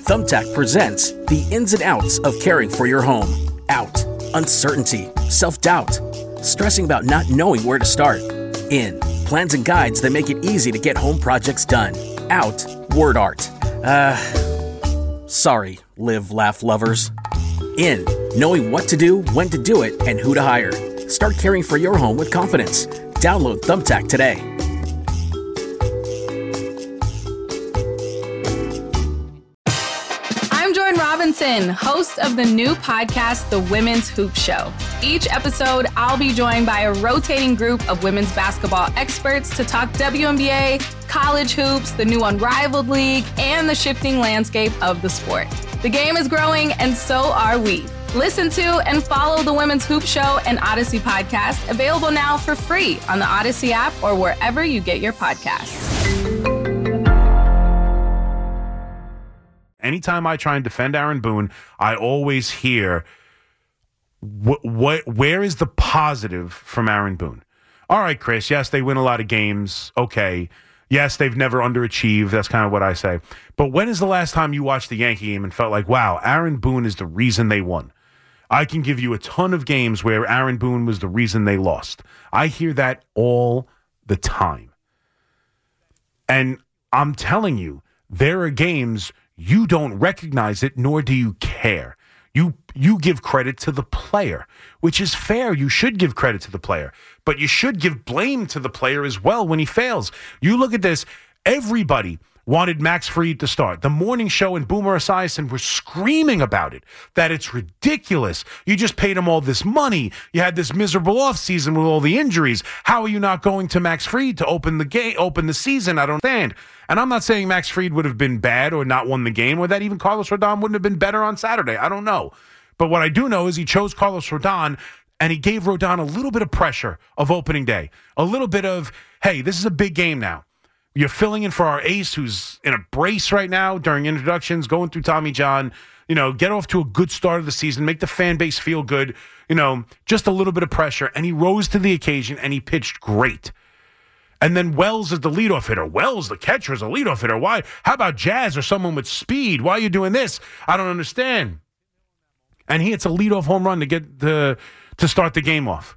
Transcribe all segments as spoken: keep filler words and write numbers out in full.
Thumbtack presents the ins and outs of caring for your home. Out, uncertainty, self-doubt, stressing about not knowing where to start. In, plans and guides that make it easy to get home projects done. Out, word art. Uh, sorry, live, laugh lovers. In, knowing what to do, when to do it, and who to hire. Start caring for your home with confidence. Download Thumbtack today. I'm Jordan Robinson, host of the new podcast, The Women's Hoop Show. Each episode, I'll be joined by a rotating group of women's basketball experts to talk W N B A, college hoops, the new Unrivaled League, and the shifting landscape of the sport. The game is growing, and so are we. Listen to and follow the Women's Hoop Show and Odyssey podcast, available now for free on the Odyssey app or wherever you get your podcasts. Anytime I try and defend Aaron Boone, I always hear, what, what, where is the positive from Aaron Boone? All right, Chris, yes, they win a lot of games. Okay. Yes, they've never underachieved. That's kind of what I say. But when is the last time you watched the Yankee game and felt like, wow, Aaron Boone is the reason they won? I can give you a ton of games where Aaron Boone was the reason they lost. I hear that all the time. And I'm telling you, there are games you don't recognize it, nor do you care. You you give credit to the player, which is fair. You should give credit to the player, but you should give blame to the player as well when he fails. You look at this, everybody wanted Max Fried to start. The morning show and Boomer Esiason were screaming about it, that it's ridiculous. You just paid him all this money. You had this miserable offseason with all the injuries. How are you not going to Max Fried to open the game, open the season? I don't understand. And I'm not saying Max Fried would have been bad or not won the game, or that even Carlos Rodon wouldn't have been better on Saturday. I don't know. But what I do know is he chose Carlos Rodon, and he gave Rodon a little bit of pressure of opening day. A little bit of, hey, this is a big game now. You're filling in for our ace who's in a brace right now during introductions, going through Tommy John. You know, get off to a good start of the season, make the fan base feel good. You know, just a little bit of pressure. And he rose to the occasion, and he pitched great. And then Wells is the leadoff hitter. Wells, the catcher, is a leadoff hitter. Why? How about Jazz or someone with speed? Why are you doing this? I don't understand. And he hits a leadoff home run to get the to start the game off.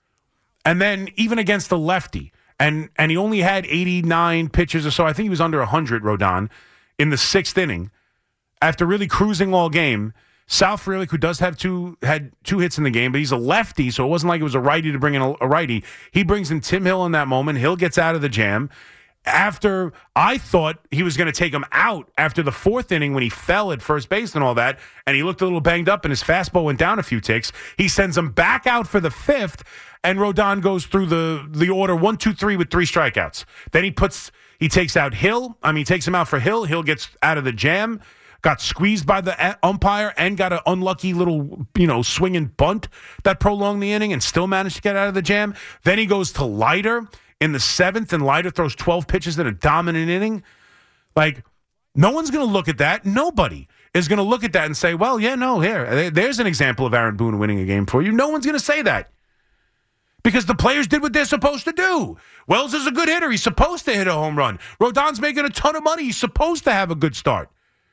And then even against the lefty, and and he only had eighty-nine pitches or so. I think he was under one hundred, Rodon, in the sixth inning. After really cruising all game, Sal Frelick, who does have two, had two hits in the game, but he's a lefty, so it wasn't like it was a righty to bring in a, a righty. He brings in Tim Hill in that moment. Hill gets out of the jam. After I thought he was going to take him out after the fourth inning when he fell at first base and all that, and he looked a little banged up and his fastball went down a few ticks, he sends him back out for the fifth, and Rodon goes through the, the order one, two, three with three strikeouts. Then he puts he takes out Hill. I mean, he takes him out for Hill. Hill gets out of the jam. Got squeezed by the umpire and got an unlucky little, you know, swinging bunt that prolonged the inning and still managed to get out of the jam. Then he goes to Leiter in the seventh, and Leiter throws twelve pitches in a dominant inning. Like, no one's going to look at that. Nobody is going to look at that and say, well, yeah, no, here, there's an example of Aaron Boone winning a game for you. No one's going to say that because the players did what they're supposed to do. Wells is a good hitter. He's supposed to hit a home run. Rodon's making a ton of money. He's supposed to have a good start.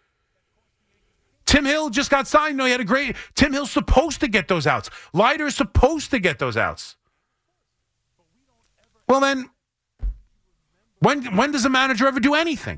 Tim Hill just got signed. No, he had a great... Tim Hill's supposed to get those outs. Leiter's supposed to get those outs. Well, then, when when does a manager ever do anything?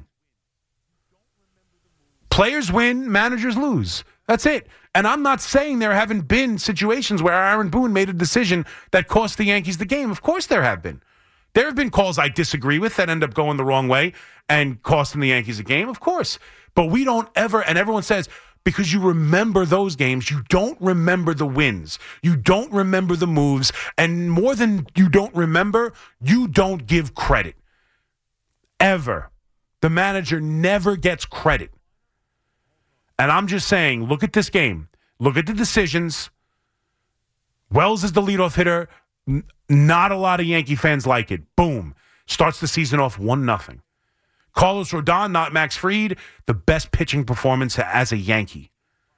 Players win, managers lose. That's it. And I'm not saying there haven't been situations where Aaron Boone made a decision that cost the Yankees the game. Of course there have been. There have been calls I disagree with that end up going the wrong way and costing the Yankees a game, of course. But we don't ever... And everyone says... Because you remember those games, you don't remember the wins. You don't remember the moves. And more than you don't remember, you don't give credit. Ever. The manager never gets credit. And I'm just saying, look at this game. Look at the decisions. Wells is the leadoff hitter. N- not a lot of Yankee fans like it. Boom. Starts the season off one nothing. Carlos Rodon, not Max Fried, the best pitching performance as a Yankee.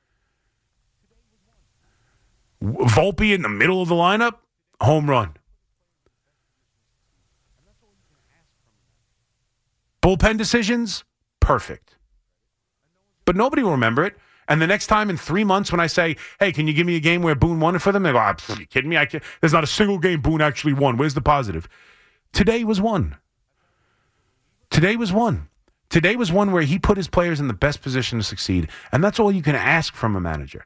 Volpe in the middle of the lineup, home run. Bullpen decisions, perfect. but nobody will remember it. And the next time in three months when I say, hey, can you give me a game where Boone won it for them? They go, ah, are you kidding me? I can't. There's not a single game Boone actually won. Where's the positive? Today was one. Today was one. Today was one where he put his players in the best position to succeed. And that's all you can ask from a manager.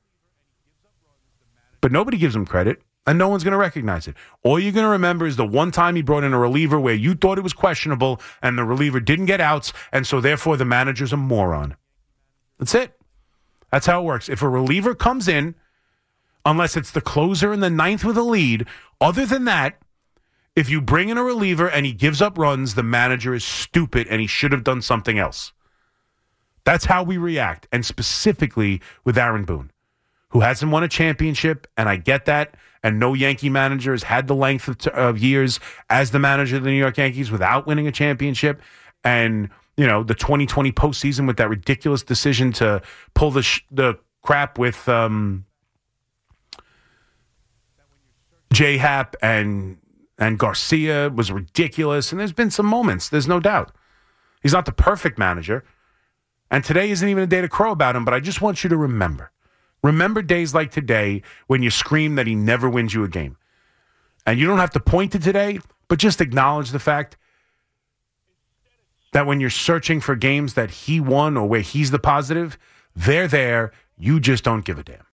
But nobody gives him credit, and no one's going to recognize it. All you're going to remember is the one time he brought in a reliever where you thought it was questionable, and the reliever didn't get outs, and so therefore the manager's a moron. That's it. That's how it works. If a reliever comes in, unless it's the closer in the ninth with a lead, other than that, if you bring in a reliever and he gives up runs, the manager is stupid and he should have done something else. That's how we react, and specifically with Aaron Boone, who hasn't won a championship, and I get that, and no Yankee manager has had the length of, t- of years as the manager of the New York Yankees without winning a championship, and you know, the twenty twenty postseason with that ridiculous decision to pull the sh- the crap with um, J-Happ and and Garcia was ridiculous. And there's been some moments. There's no doubt. He's not the perfect manager. And today isn't even a day to crow about him, but I just want you to remember. Remember days like today when you scream that he never wins you a game. And you don't have to point to today, but just acknowledge the fact that when you're searching for games that he won or where he's the positive, they're there. You just don't give a damn.